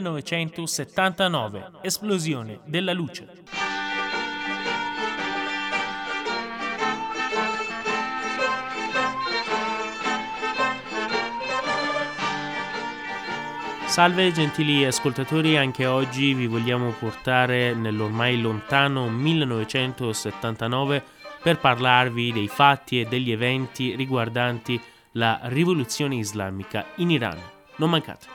1979, esplosione della luce. Salve gentili ascoltatori, anche oggi vi vogliamo portare nell'ormai lontano 1979 per parlarvi dei fatti e degli eventi riguardanti la rivoluzione islamica in Iran. Non mancate!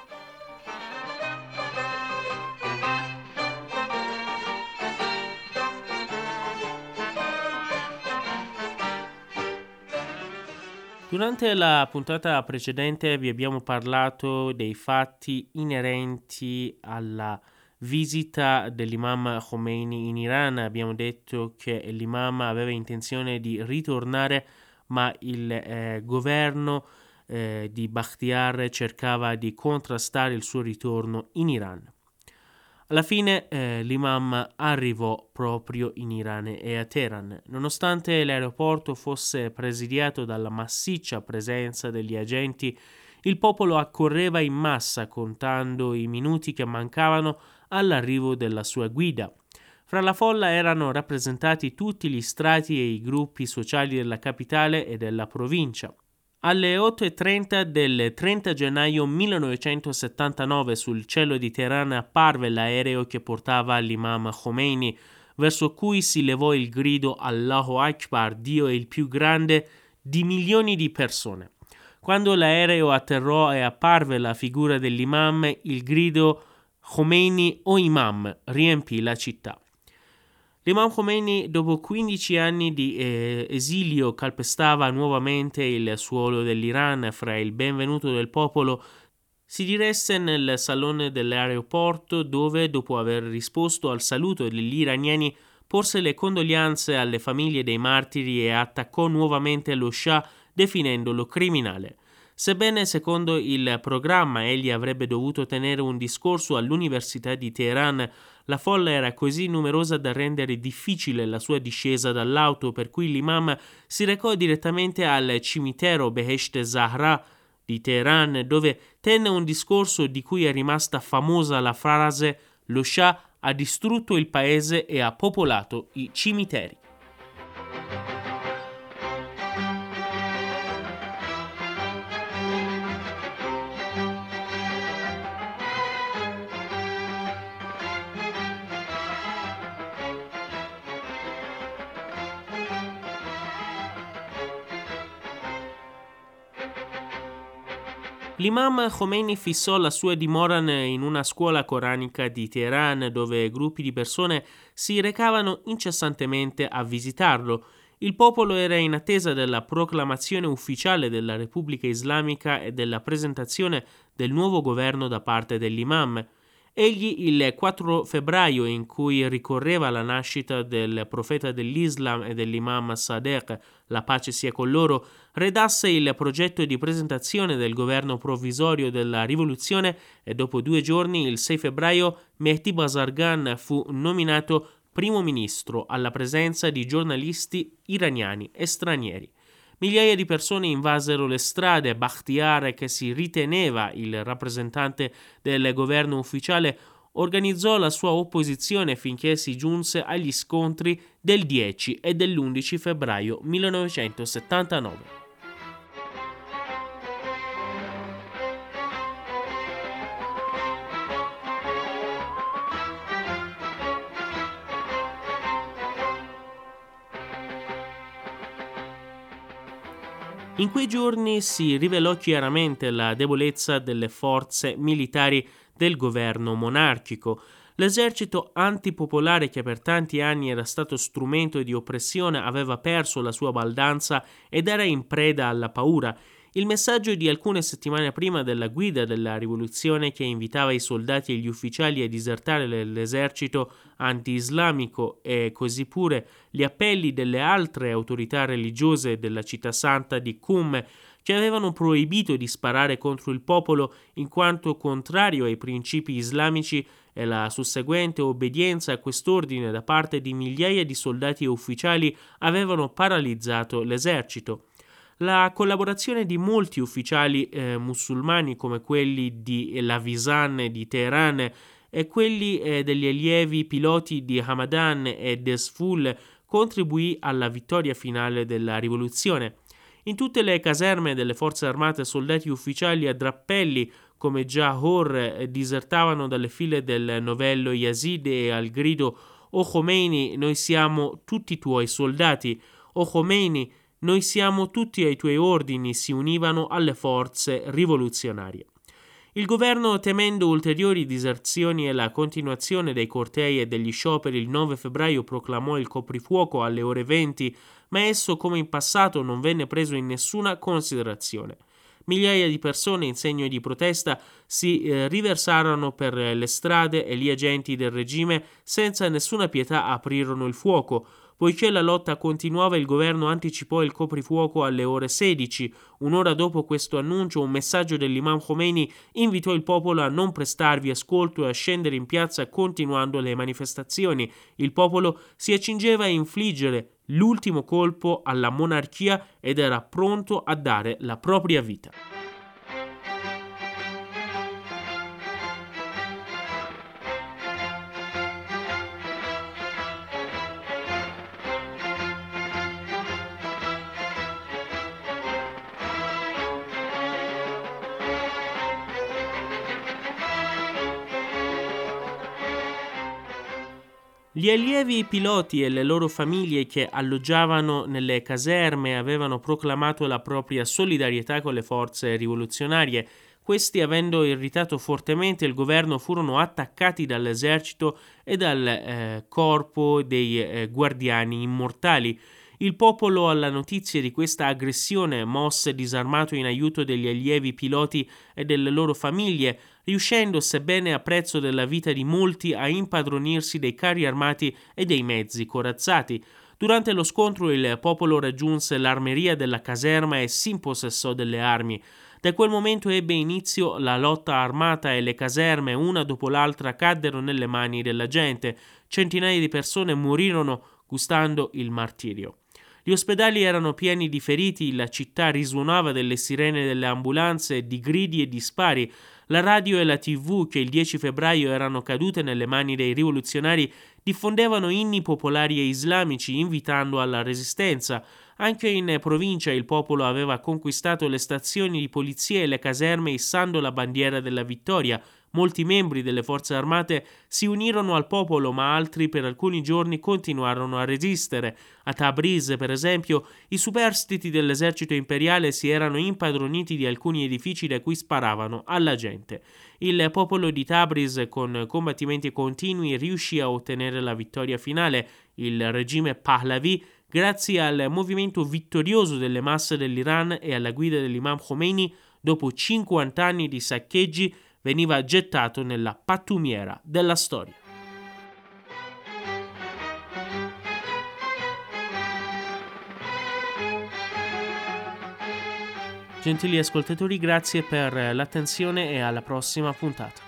Durante la puntata precedente vi abbiamo parlato dei fatti inerenti alla visita dell'imam Khomeini in Iran. Abbiamo detto che l'imam aveva intenzione di ritornare, ma il governo di Bakhtiar cercava di contrastare il suo ritorno in Iran. Alla fine l'imam arrivò proprio in Iran e a Teheran. Nonostante l'aeroporto fosse presidiato dalla massiccia presenza degli agenti, il popolo accorreva in massa contando i minuti che mancavano all'arrivo della sua guida. Fra la folla erano rappresentati tutti gli strati e i gruppi sociali della capitale e della provincia. Alle 8:30 del 30 gennaio 1979 sul cielo di Teheran apparve l'aereo che portava l'imam Khomeini, verso cui si levò il grido Allahu Akbar, Dio è il più grande, di milioni di persone. Quando l'aereo atterrò e apparve la figura dell'imam, il grido Khomeini o Imam riempì la città. L'imam Khomeini, dopo 15 anni di esilio, calpestava nuovamente il suolo dell'Iran. Fra il benvenuto del popolo si diresse nel salone dell'aeroporto dove, dopo aver risposto al saluto degli iraniani, porse le condoglianze alle famiglie dei martiri e attaccò nuovamente lo Shah definendolo criminale. Sebbene secondo il programma egli avrebbe dovuto tenere un discorso all'Università di Teheran, la folla era così numerosa da rendere difficile la sua discesa dall'auto, per cui l'imam si recò direttamente al cimitero Behesht Zahra di Teheran, dove tenne un discorso di cui è rimasta famosa la frase «Lo Shah ha distrutto il paese e ha popolato i cimiteri». L'imam Khomeini fissò la sua dimora in una scuola coranica di Teheran, dove gruppi di persone si recavano incessantemente a visitarlo. Il popolo era in attesa della proclamazione ufficiale della Repubblica Islamica e della presentazione del nuovo governo da parte dell'imam. Egli, il 4 febbraio, in cui ricorreva la nascita del profeta dell'Islam e dell'imam Sadegh, la pace sia con loro, redasse il progetto di presentazione del governo provvisorio della rivoluzione e dopo 2 giorni, il 6 febbraio, Mehdi Bazargan fu nominato primo ministro alla presenza di giornalisti iraniani e stranieri. Migliaia di persone invasero le strade. Bakhtiar, che si riteneva il rappresentante del governo ufficiale, organizzò la sua opposizione finché si giunse agli scontri del 10 e dell'11 febbraio 1979. In quei giorni si rivelò chiaramente la debolezza delle forze militari del governo monarchico. L'esercito antipopolare, che per tanti anni era stato strumento di oppressione, aveva perso la sua baldanza ed era in preda alla paura. Il messaggio di alcune settimane prima della guida della rivoluzione, che invitava i soldati e gli ufficiali a disertare l'esercito anti-islamico, e così pure gli appelli delle altre autorità religiose della città santa di Qum, che avevano proibito di sparare contro il popolo in quanto contrario ai principi islamici, e la susseguente obbedienza a quest'ordine da parte di migliaia di soldati e ufficiali avevano paralizzato l'esercito. La collaborazione di molti ufficiali musulmani come quelli di Lavizan di Teheran e quelli degli allievi piloti di Hamadan e Desful contribuì alla vittoria finale della rivoluzione. In tutte le caserme delle forze armate soldati ufficiali a drappelli come Jahor disertavano dalle file del novello Yazid e al grido "O Khomeini, noi siamo tutti tuoi soldati", "O Khomeini, noi siamo tutti ai tuoi ordini", si univano alle forze rivoluzionarie. Il governo, temendo ulteriori diserzioni e la continuazione dei cortei e degli scioperi, il 9 febbraio proclamò il coprifuoco alle ore 20, ma esso, come in passato, non venne preso in nessuna considerazione. Migliaia di persone in segno di protesta si riversarono per le strade e gli agenti del regime senza nessuna pietà aprirono il fuoco. Poiché la lotta continuava, il governo anticipò il coprifuoco alle ore 16. Un'ora dopo questo annuncio, un messaggio dell'imam Khomeini invitò il popolo a non prestarvi ascolto e a scendere in piazza continuando le manifestazioni. Il popolo si accingeva a infliggere l'ultimo colpo alla monarchia ed era pronto a dare la propria vita. Gli allievi piloti e le loro famiglie che alloggiavano nelle caserme avevano proclamato la propria solidarietà con le forze rivoluzionarie. Questi, avendo irritato fortemente il governo, furono attaccati dall'esercito e dal corpo dei guardiani immortali. Il popolo, alla notizia di questa aggressione, mosse disarmato in aiuto degli allievi piloti e delle loro famiglie, riuscendo, sebbene a prezzo della vita di molti, a impadronirsi dei carri armati e dei mezzi corazzati. Durante lo scontro il popolo raggiunse l'armeria della caserma e si impossessò delle armi. Da quel momento ebbe inizio la lotta armata e le caserme, una dopo l'altra, caddero nelle mani della gente. Centinaia di persone morirono gustando il martirio. Gli ospedali erano pieni di feriti, la città risuonava delle sirene delle ambulanze, di gridi e di spari. La radio e la TV, che il 10 febbraio erano cadute nelle mani dei rivoluzionari, diffondevano inni popolari e islamici invitando alla resistenza. Anche in provincia il popolo aveva conquistato le stazioni di polizia e le caserme issando la bandiera della vittoria. Molti membri delle forze armate si unirono al popolo, ma altri per alcuni giorni continuarono a resistere. A Tabriz, per esempio, i superstiti dell'esercito imperiale si erano impadroniti di alcuni edifici da cui sparavano alla gente. Il popolo di Tabriz, con combattimenti continui, riuscì a ottenere la vittoria finale. Il regime Pahlavi, grazie al movimento vittorioso delle masse dell'Iran e alla guida dell'imam Khomeini, dopo 50 anni di saccheggi, veniva gettato nella pattumiera della storia. Gentili ascoltatori, grazie per l'attenzione e alla prossima puntata.